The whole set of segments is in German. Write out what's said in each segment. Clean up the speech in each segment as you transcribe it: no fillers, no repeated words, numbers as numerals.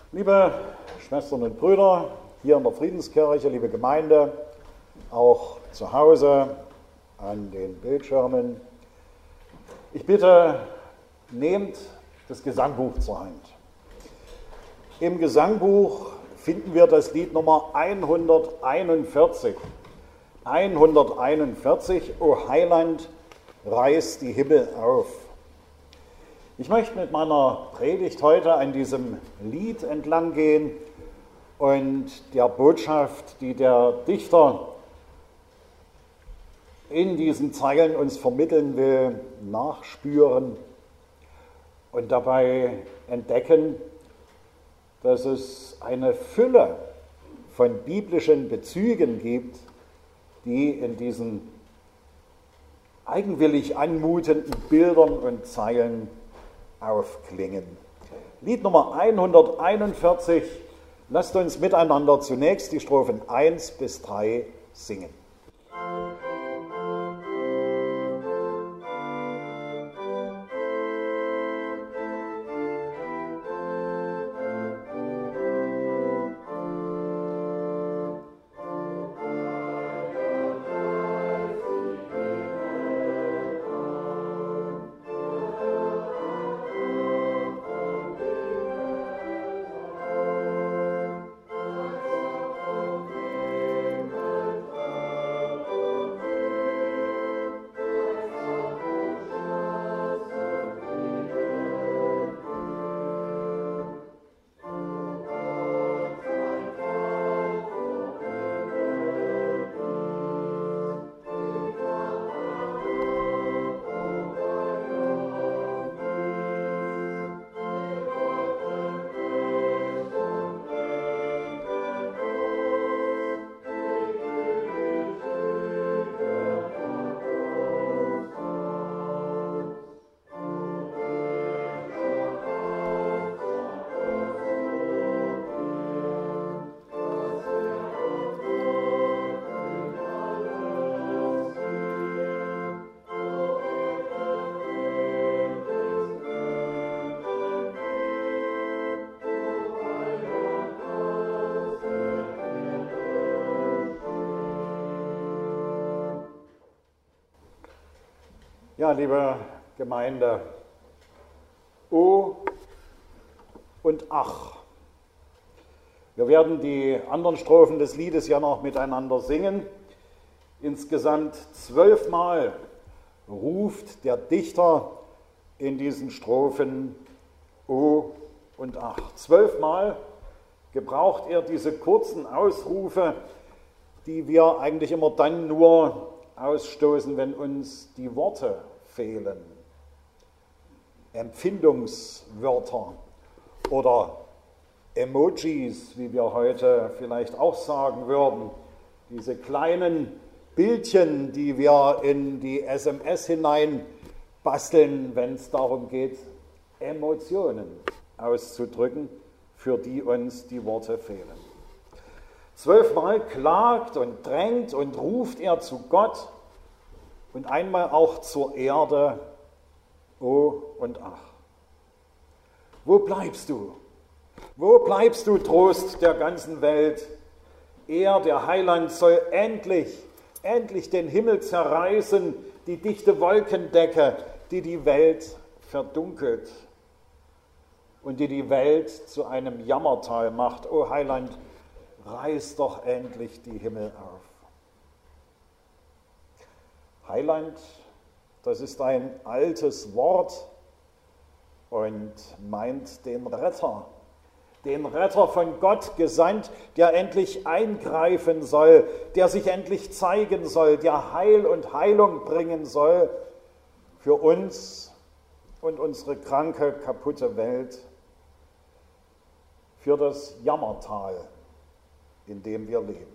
Liebe Schwestern und Brüder, hier in der Friedenskirche, liebe Gemeinde, auch zu Hause an den Bildschirmen, ich bitte, nehmt das Gesangbuch zur Hand. Im Gesangbuch finden wir das Lied Nummer 141. 141, O Heiland, reiß die Himmel auf. Ich möchte mit meiner Predigt heute an diesem Lied entlang gehen und der Botschaft, die der Dichter in diesen Zeilen uns vermitteln will, nachspüren und dabei entdecken, dass es eine Fülle von biblischen Bezügen gibt, die in diesen eigenwillig anmutenden Bildern und Zeilen aufklingen. Lied Nummer 141. Lasst uns miteinander zunächst die Strophen 1 bis 3 singen. Ja, liebe Gemeinde, O und Ach. Wir werden die anderen Strophen des Liedes ja noch miteinander singen. Insgesamt 12 Mal ruft der Dichter in diesen Strophen O und Ach. 12 Mal gebraucht er diese kurzen Ausrufe, die wir eigentlich immer dann nur ausstoßen, wenn uns die Worte fehlen. Empfindungswörter oder Emojis, wie wir heute vielleicht auch sagen würden, diese kleinen Bildchen, die wir in die SMS hinein basteln, wenn es darum geht, Emotionen auszudrücken, für die uns die Worte fehlen. 12 Mal klagt und drängt und ruft er zu Gott und einmal auch zur Erde, O und Ach. Wo bleibst du? Wo bleibst du, Trost der ganzen Welt? Er, der Heiland, soll endlich den Himmel zerreißen, die dichte Wolkendecke, die die Welt verdunkelt und die die Welt zu einem Jammertal macht. O Heiland, reiß doch endlich die Himmel auf. Heiland, das ist ein altes Wort und meint den Retter von Gott gesandt, der endlich eingreifen soll, der sich endlich zeigen soll, der Heil und Heilung bringen soll für uns und unsere kranke, kaputte Welt, für das Jammertal, in dem wir leben.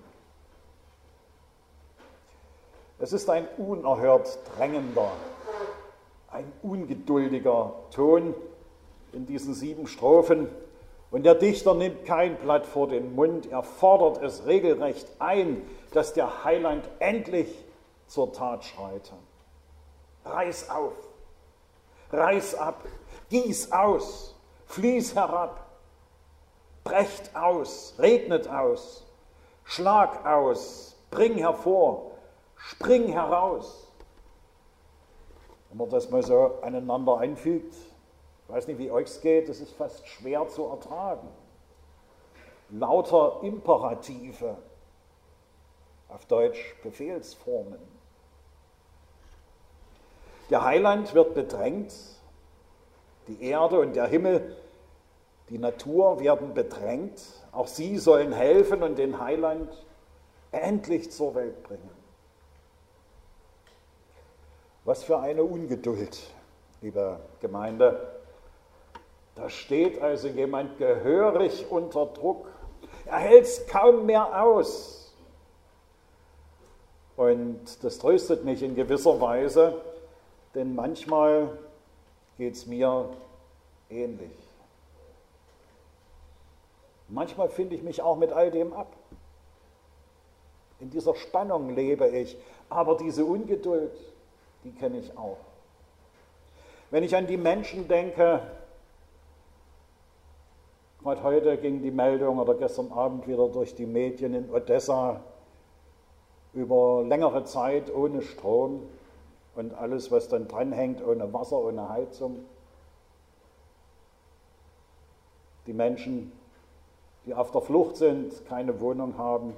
Es ist ein unerhört drängender, ein ungeduldiger Ton in diesen 7 Strophen. Und der Dichter nimmt kein Blatt vor den Mund, er fordert es regelrecht ein, dass der Heiland endlich zur Tat schreite. Reiß auf, reiß ab, gieß aus, fließ herab. brecht aus, regnet aus, schlag aus, bring hervor, spring heraus. Wenn man das mal so aneinander einfügt, ich weiß nicht, wie euch es geht, das ist fast schwer zu ertragen. Lauter Imperative, auf Deutsch Befehlsformen. Der Heiland wird bedrängt, die Erde und der Himmel, die Natur werden bedrängt, auch sie sollen helfen und den Heiland endlich zur Welt bringen. Was für eine Ungeduld, liebe Gemeinde. Da steht also jemand gehörig unter Druck. Er hält es kaum mehr aus. Und das tröstet mich in gewisser Weise, denn manchmal geht es mir ähnlich. Manchmal finde ich mich auch mit all dem ab. In dieser Spannung lebe ich, aber diese Ungeduld, die kenne ich auch. Wenn ich an die Menschen denke, gerade heute ging die Meldung oder gestern Abend wieder durch die Medien in Odessa über längere Zeit ohne Strom und alles, was dann dranhängt, ohne Wasser, ohne Heizung. Die Menschen, die auf der Flucht sind, keine Wohnung haben.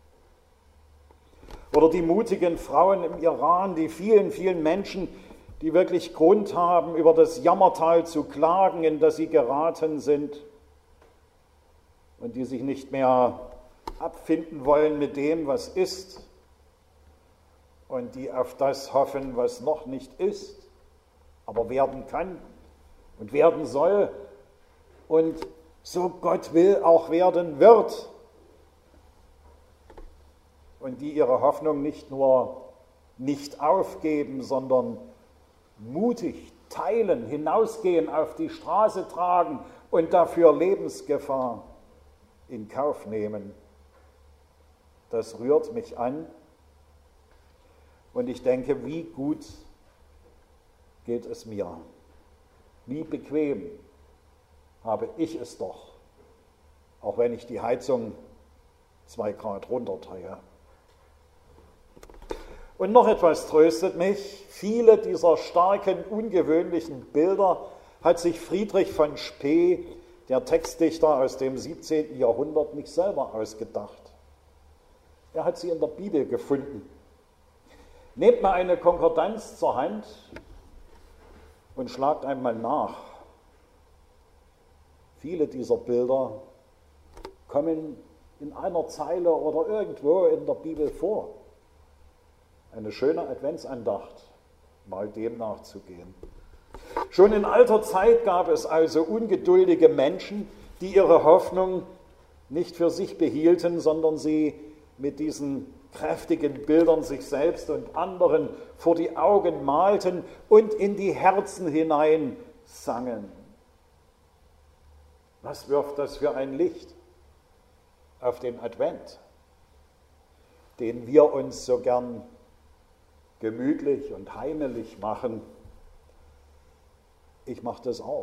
Oder die mutigen Frauen im Iran, die vielen, vielen Menschen, die wirklich Grund haben, über das Jammertal zu klagen, in das sie geraten sind und die sich nicht mehr abfinden wollen mit dem, was ist und die auf das hoffen, was noch nicht ist, aber werden kann und werden soll und so Gott will auch werden wird. Und die ihre Hoffnung nicht nur nicht aufgeben, sondern mutig teilen, hinausgehen, auf die Straße tragen und dafür Lebensgefahr in Kauf nehmen. Das rührt mich an und ich denke, wie gut geht es mir, wie bequem habe ich es doch, auch wenn ich die Heizung 2 Grad runterdrehe. Und noch etwas tröstet mich, viele dieser starken, ungewöhnlichen Bilder hat sich Friedrich von Spee, der Textdichter aus dem 17. Jahrhundert, nicht selber ausgedacht. Er hat sie in der Bibel gefunden. Nehmt mal eine Konkordanz zur Hand und schlagt einmal nach. Viele dieser Bilder kommen in einer Zeile oder irgendwo in der Bibel vor. Eine schöne Adventsandacht, mal dem nachzugehen. Schon in alter Zeit gab es also ungeduldige Menschen, die ihre Hoffnung nicht für sich behielten, sondern sie mit diesen kräftigen Bildern sich selbst und anderen vor die Augen malten und in die Herzen hinein sangen. Was wirft das für ein Licht auf den Advent, den wir uns so gern gemütlich und heimelig machen. Ich mache das auch.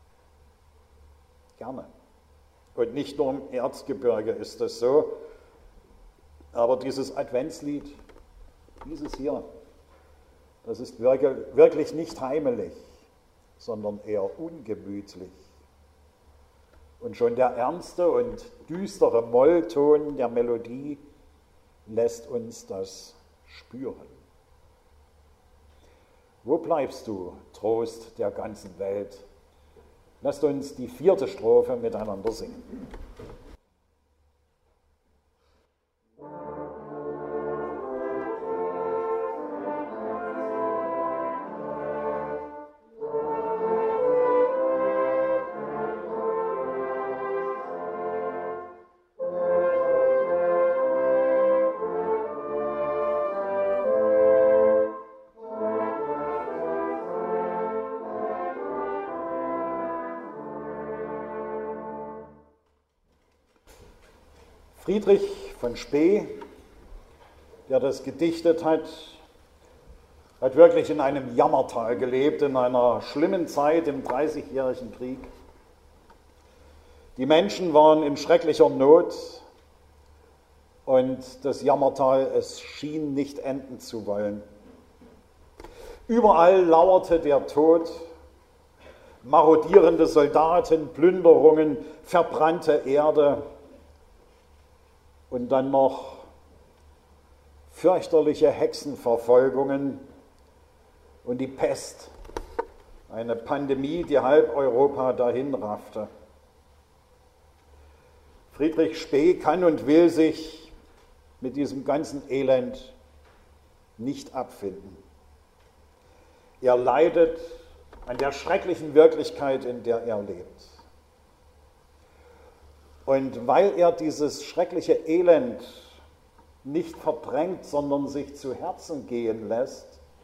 Gerne. Und nicht nur im Erzgebirge ist das so. Aber dieses Adventslied, dieses hier, das ist wirklich nicht heimelig, sondern eher ungemütlich. Und schon der ernste und düstere Mollton der Melodie lässt uns das spüren. Wo bleibst du, Trost der ganzen Welt? Lasst uns die 4. Strophe miteinander singen. Friedrich von Spee, der das gedichtet hat wirklich in einem Jammertal gelebt, in einer schlimmen Zeit im Dreißigjährigen Krieg. Die Menschen waren in schrecklicher Not und das Jammertal, es schien nicht enden zu wollen. Überall lauerte der Tod, marodierende Soldaten, Plünderungen, verbrannte Erde und dann noch fürchterliche Hexenverfolgungen und die Pest, eine Pandemie, die halb Europa dahinraffte. Friedrich Spee kann und will sich mit diesem ganzen Elend nicht abfinden. Er leidet an der schrecklichen Wirklichkeit, in der er lebt. Und weil er dieses schreckliche Elend nicht verdrängt, sondern sich zu Herzen gehen lässt,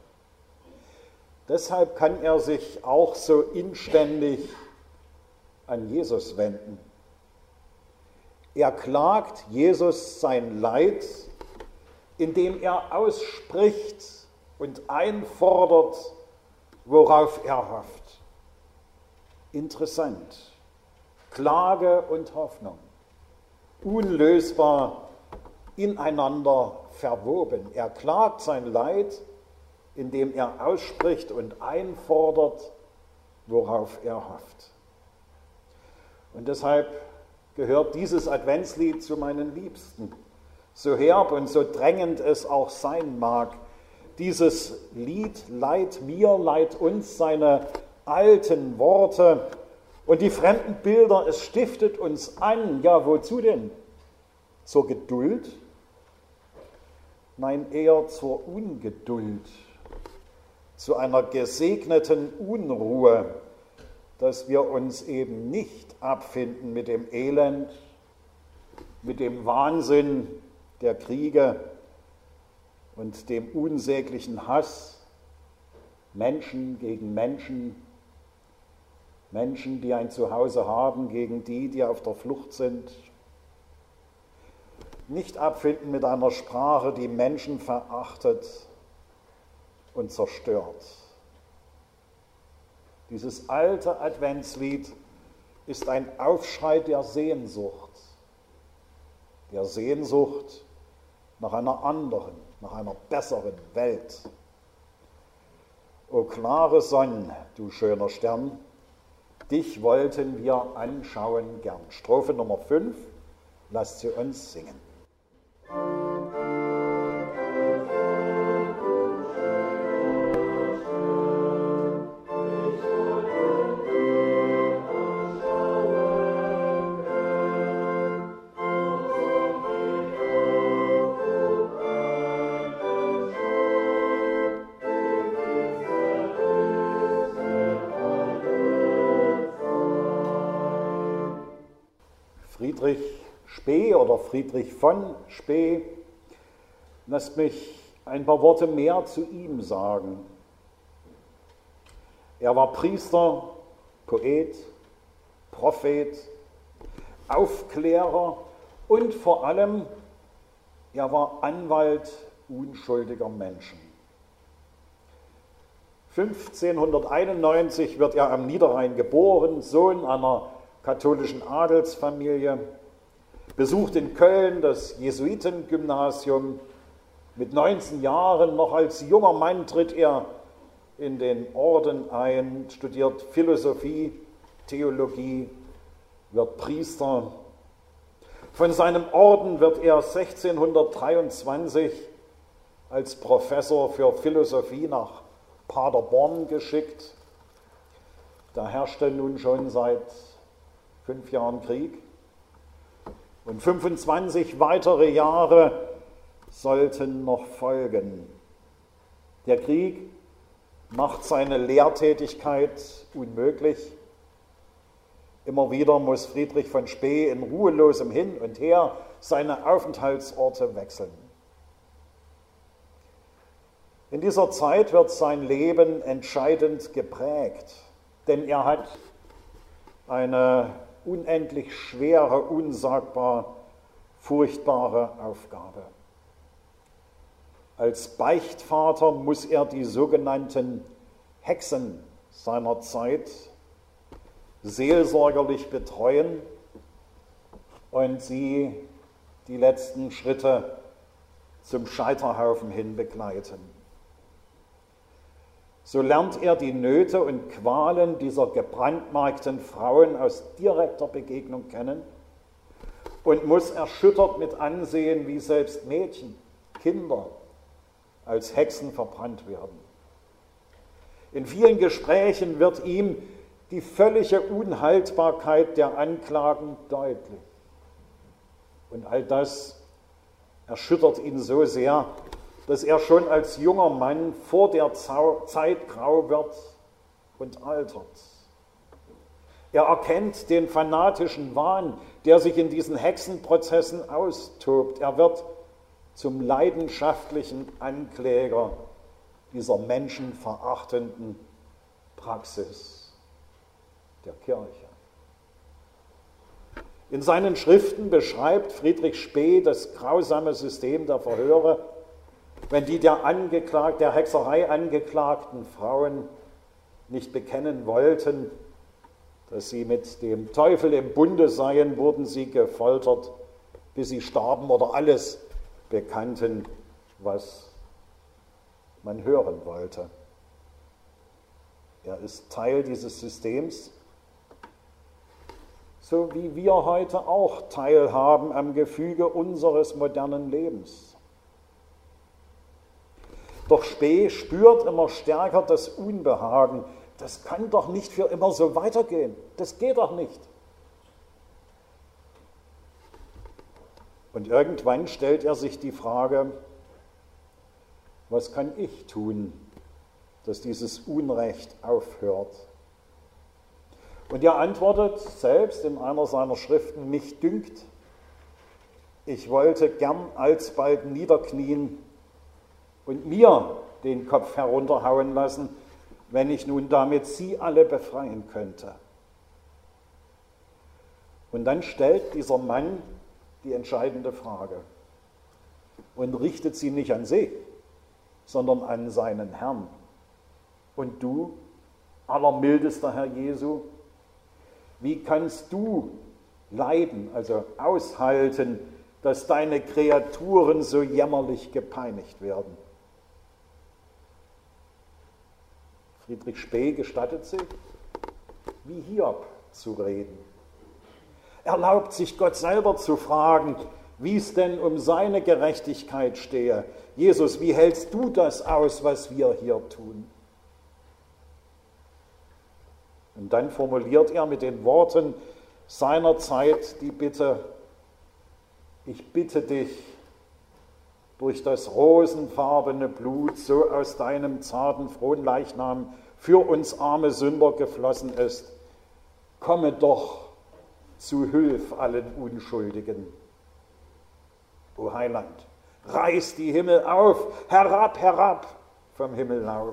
deshalb kann er sich auch so inständig an Jesus wenden. Er klagt Jesus sein Leid, indem er ausspricht und einfordert, worauf er hofft. Interessant. Klage und Hoffnung. Unlösbar ineinander verwoben. Er klagt sein Leid, indem er ausspricht und einfordert, worauf er hofft. Und deshalb gehört dieses Adventslied zu meinen Liebsten. So herb und so drängend es auch sein mag, dieses Lied leiht mir, leiht uns seine alten Worte und die fremden Bilder, es stiftet uns an. Ja, wozu denn? Zur Geduld? Nein, eher zur Ungeduld, zu einer gesegneten Unruhe, dass wir uns eben nicht abfinden mit dem Elend, mit dem Wahnsinn der Kriege und dem unsäglichen Hass, Menschen gegen Menschen, Menschen, die ein Zuhause haben, gegen die, die auf der Flucht sind. Nicht abfinden mit einer Sprache, die Menschen verachtet und zerstört. Dieses alte Adventslied ist ein Aufschrei der Sehnsucht nach einer anderen, nach einer besseren Welt. O klare Sonne, du schöner Stern, dich wollten wir anschauen gern. Strophe Nummer 5, lasst sie uns singen. Friedrich Spee oder Friedrich von Spee, lasst mich ein paar Worte mehr zu ihm sagen. Er war Priester, Poet, Prophet, Aufklärer und vor allem, er war Anwalt unschuldiger Menschen. 1591 wird er am Niederrhein geboren, Sohn einer katholischen Adelsfamilie, besucht in Köln das Jesuitengymnasium. Mit 19 Jahren, noch als junger Mann, tritt er in den Orden ein, studiert Philosophie, Theologie, wird Priester. Von seinem Orden wird er 1623 als Professor für Philosophie nach Paderborn geschickt. Da herrschte nun schon seit 5 Jahren Krieg. Und 25 weitere Jahre sollten noch folgen. Der Krieg macht seine Lehrtätigkeit unmöglich. Immer wieder muss Friedrich von Spee in ruhelosem Hin und Her seine Aufenthaltsorte wechseln. In dieser Zeit wird sein Leben entscheidend geprägt, denn er hat eine unendlich schwere, unsagbar furchtbare Aufgabe. Als Beichtvater muss er die sogenannten Hexen seiner Zeit seelsorgerlich betreuen und sie die letzten Schritte zum Scheiterhaufen hin begleiten. So lernt er die Nöte und Qualen dieser gebrandmarkten Frauen aus direkter Begegnung kennen und muss erschüttert mit ansehen, wie selbst Mädchen, Kinder als Hexen verbrannt werden. In vielen Gesprächen wird ihm die völlige Unhaltbarkeit der Anklagen deutlich. Und all das erschüttert ihn so sehr, dass er schon als junger Mann vor der Zeit grau wird und altert. Er erkennt den fanatischen Wahn, der sich in diesen Hexenprozessen austobt. Er wird zum leidenschaftlichen Ankläger dieser menschenverachtenden Praxis der Kirche. In seinen Schriften beschreibt Friedrich Spee das grausame System der Verhöre, wenn die der Hexerei angeklagten Frauen nicht bekennen wollten, dass sie mit dem Teufel im Bunde seien, wurden sie gefoltert, bis sie starben oder alles bekannten, was man hören wollte. Er ist Teil dieses Systems, so wie wir heute auch teilhaben am Gefüge unseres modernen Lebens. Doch Spee spürt immer stärker das Unbehagen. Das kann doch nicht für immer so weitergehen. Das geht doch nicht. Und irgendwann stellt er sich die Frage, was kann ich tun, dass dieses Unrecht aufhört? Und er antwortet selbst in einer seiner Schriften, mich dünkt, ich wollte gern alsbald niederknien und mir den Kopf herunterhauen lassen, wenn ich nun damit sie alle befreien könnte. Und dann stellt dieser Mann die entscheidende Frage und richtet sie nicht an sie, sondern an seinen Herrn. Und du, allermildester Herr Jesu, wie kannst du leiden, also aushalten, dass deine Kreaturen so jämmerlich gepeinigt werden? Friedrich Spee gestattet sich, wie Hiob zu reden. Erlaubt sich Gott selber zu fragen, wie es denn um seine Gerechtigkeit stehe. Jesus, wie hältst du das aus, was wir hier tun? Und dann formuliert er mit den Worten seiner Zeit die Bitte, ich bitte dich, durch das rosenfarbene Blut so aus deinem zarten Fronleichnam für uns arme Sünder geflossen ist, komme doch zu Hülf allen Unschuldigen. O Heiland, reiß die Himmel auf, herab, herab vom Himmel auf.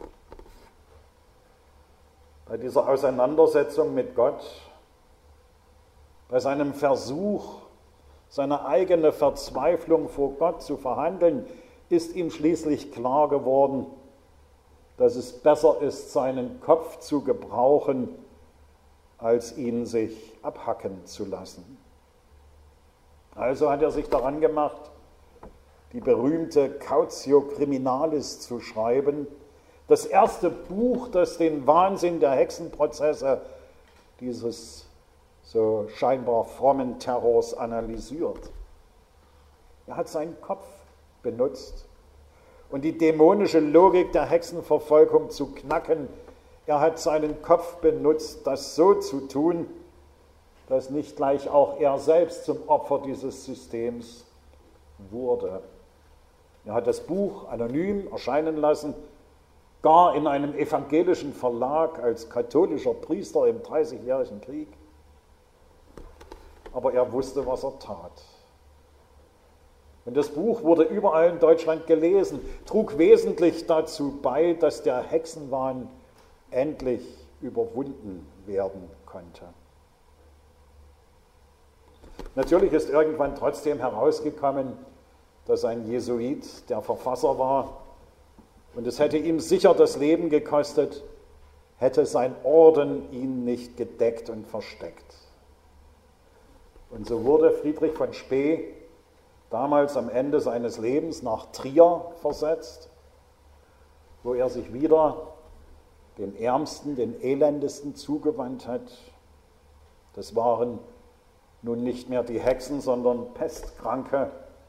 Bei dieser Auseinandersetzung mit Gott, bei seinem Versuch, seine eigene Verzweiflung vor Gott zu verhandeln, ist ihm schließlich klar geworden, dass es besser ist, seinen Kopf zu gebrauchen, als ihn sich abhacken zu lassen. Also hat er sich daran gemacht, die berühmte Cautio Criminalis zu schreiben, das erste Buch, das den Wahnsinn der Hexenprozesse, dieses so scheinbar frommen Terrors analysiert. Er hat seinen Kopf benutzt, und die dämonische Logik der Hexenverfolgung zu knacken. Er hat seinen Kopf benutzt, das so zu tun, dass nicht gleich auch er selbst zum Opfer dieses Systems wurde. Er hat das Buch anonym erscheinen lassen, gar in einem evangelischen Verlag als katholischer Priester im Dreißigjährigen Krieg. Aber er wusste, was er tat. Und das Buch wurde überall in Deutschland gelesen, trug wesentlich dazu bei, dass der Hexenwahn endlich überwunden werden konnte. Natürlich ist irgendwann trotzdem herausgekommen, dass ein Jesuit der Verfasser war, und es hätte ihm sicher das Leben gekostet, hätte sein Orden ihn nicht gedeckt und versteckt. Und so wurde Friedrich von Spee damals am Ende seines Lebens nach Trier versetzt, wo er sich wieder den Ärmsten, den Elendesten zugewandt hat. Das waren nun nicht mehr die Hexen, sondern Pestkranke,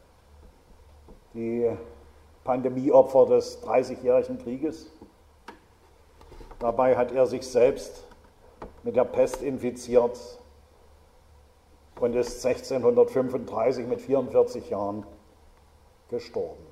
die Pandemieopfer des Dreißigjährigen Krieges. Dabei hat er sich selbst mit der Pest infiziert und ist 1635 mit 44 Jahren gestorben.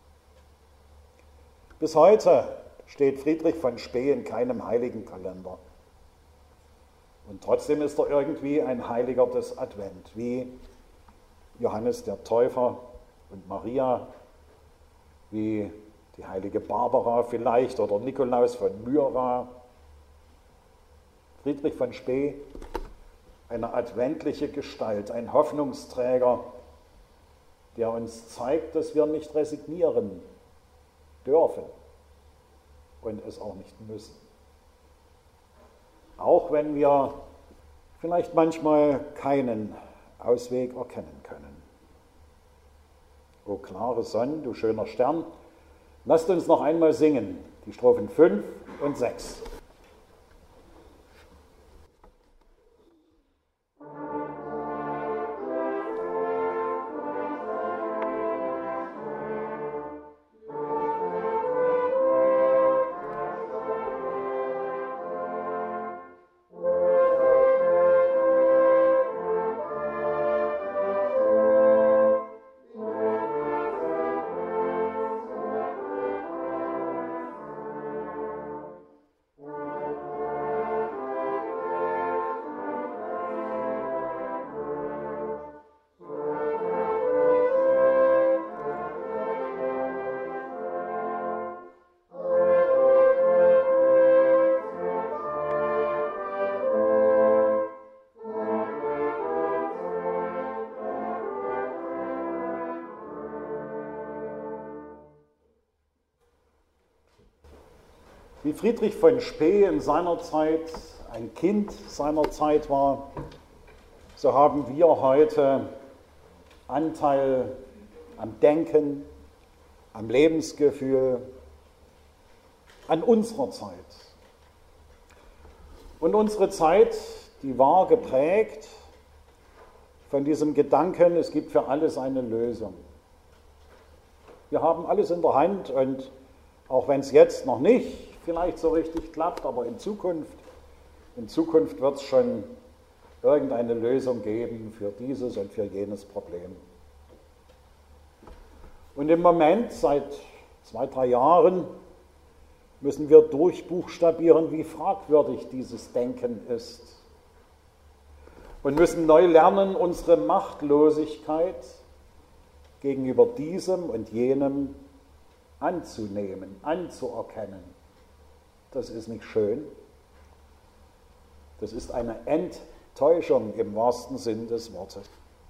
Bis heute steht Friedrich von Spee in keinem Heiligenkalender. Und trotzdem ist er irgendwie ein Heiliger des Advent, wie Johannes der Täufer und Maria, wie die heilige Barbara vielleicht oder Nikolaus von Myra. Friedrich von Spee, eine adventliche Gestalt, ein Hoffnungsträger, der uns zeigt, dass wir nicht resignieren dürfen und es auch nicht müssen. Auch wenn wir vielleicht manchmal keinen Ausweg erkennen können. O klare Sonne, du schöner Stern, lasst uns noch einmal singen, die Strophen 5 und 6. Wie Friedrich von Spee in seiner Zeit ein Kind seiner Zeit war, so haben wir heute Anteil am Denken, am Lebensgefühl, an unserer Zeit. Und unsere Zeit, die war geprägt von diesem Gedanken, es gibt für alles eine Lösung. Wir haben alles in der Hand und auch wenn es jetzt noch nicht vielleicht so richtig klappt, aber in Zukunft wird es schon irgendeine Lösung geben für dieses und für jenes Problem. Und im Moment, seit 2-3 Jahren, müssen wir durchbuchstabieren, wie fragwürdig dieses Denken ist. Und müssen neu lernen, unsere Machtlosigkeit gegenüber diesem und jenem anzunehmen, anzuerkennen. Das ist nicht schön. Das ist eine Enttäuschung im wahrsten Sinn des Wortes.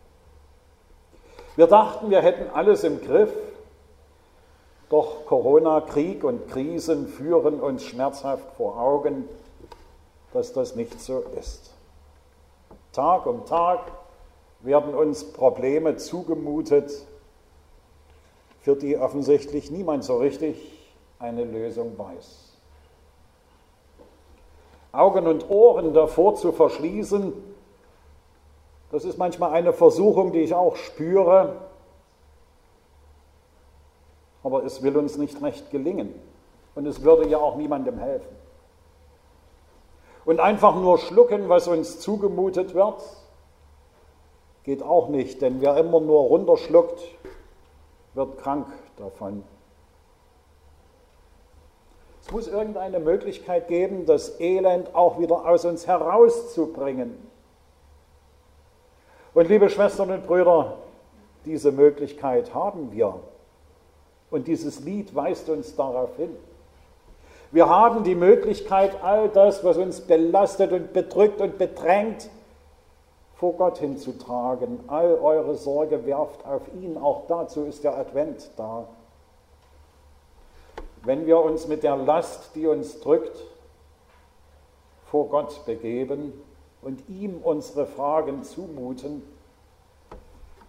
Wir dachten, wir hätten alles im Griff, doch Corona, Krieg und Krisen führen uns schmerzhaft vor Augen, dass das nicht so ist. Tag um Tag werden uns Probleme zugemutet, für die offensichtlich niemand so richtig eine Lösung weiß. Augen und Ohren davor zu verschließen, das ist manchmal eine Versuchung, die ich auch spüre, aber es will uns nicht recht gelingen und es würde ja auch niemandem helfen. Und einfach nur schlucken, was uns zugemutet wird, geht auch nicht, denn wer immer nur runterschluckt, wird krank davon. Es muss irgendeine Möglichkeit geben, das Elend auch wieder aus uns herauszubringen. Und liebe Schwestern und Brüder, diese Möglichkeit haben wir. Und dieses Lied weist uns darauf hin. Wir haben die Möglichkeit, all das, was uns belastet und bedrückt und bedrängt, vor Gott hinzutragen. All eure Sorge werft auf ihn. Auch dazu ist der Advent da. Wenn wir uns mit der Last, die uns drückt, vor Gott begeben und ihm unsere Fragen zumuten,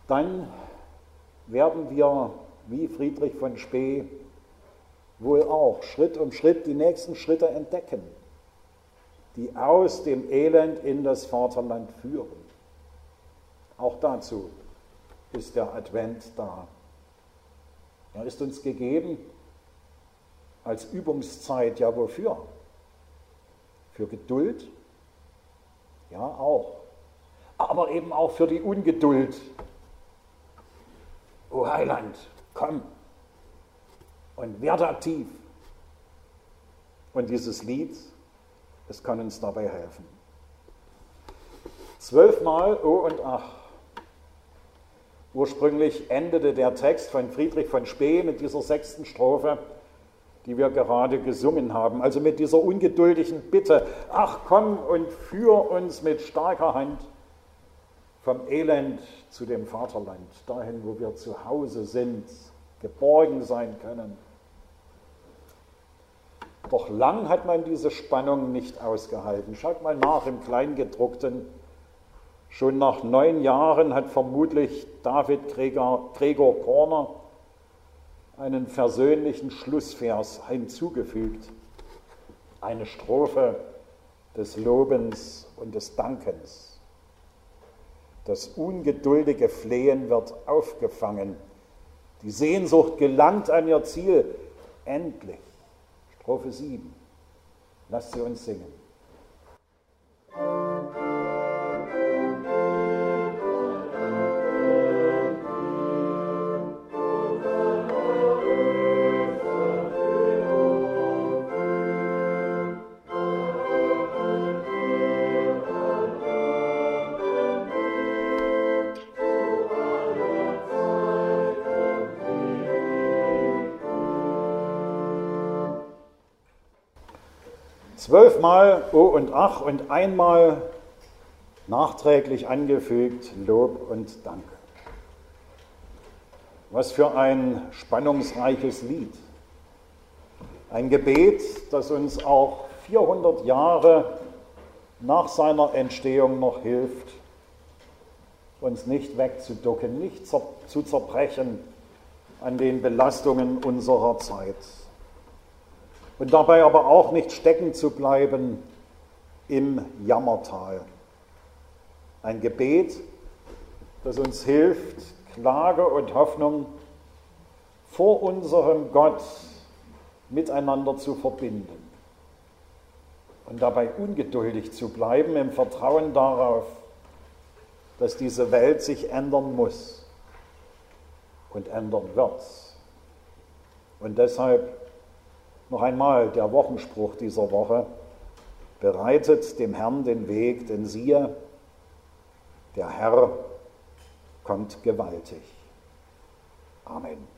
dann werden wir, wie Friedrich von Spee, wohl auch Schritt um Schritt die nächsten Schritte entdecken, die aus dem Elend in das Vaterland führen. Auch dazu ist der Advent da. Er ist uns gegeben als Übungszeit, ja wofür? Für Geduld? Ja, auch. Aber eben auch für die Ungeduld. O Heiland, komm und werde aktiv. Und dieses Lied, es kann uns dabei helfen. 12-mal O und Ach. Ursprünglich endete der Text von Friedrich von Spee mit dieser 6. Strophe, die wir gerade gesungen haben, also mit dieser ungeduldigen Bitte, ach komm und führ uns mit starker Hand vom Elend zu dem Vaterland, dahin, wo wir zu Hause sind, geborgen sein können. Doch lang hat man diese Spannung nicht ausgehalten. Schaut mal nach im Kleingedruckten. Schon nach 9 Jahren hat vermutlich David Gregor Korner einen versöhnlichen Schlussvers hinzugefügt. Eine Strophe des Lobens und des Dankens. Das ungeduldige Flehen wird aufgefangen. Die Sehnsucht gelangt an ihr Ziel. Endlich. Strophe 7. Lasst sie uns singen. Zwölfmal O und Ach und einmal nachträglich angefügt Lob und Dank. Was für ein spannungsreiches Lied. Ein Gebet, das uns auch 400 Jahre nach seiner Entstehung noch hilft, uns nicht wegzuducken, nicht zu zerbrechen an den Belastungen unserer Zeit. Und dabei aber auch nicht stecken zu bleiben im Jammertal. Ein Gebet, das uns hilft, Klage und Hoffnung vor unserem Gott miteinander zu verbinden. Und dabei ungeduldig zu bleiben im Vertrauen darauf, dass diese Welt sich ändern muss und ändern wird. Und deshalb noch einmal der Wochenspruch dieser Woche: Bereitet dem Herrn den Weg, denn siehe, der Herr kommt gewaltig. Amen.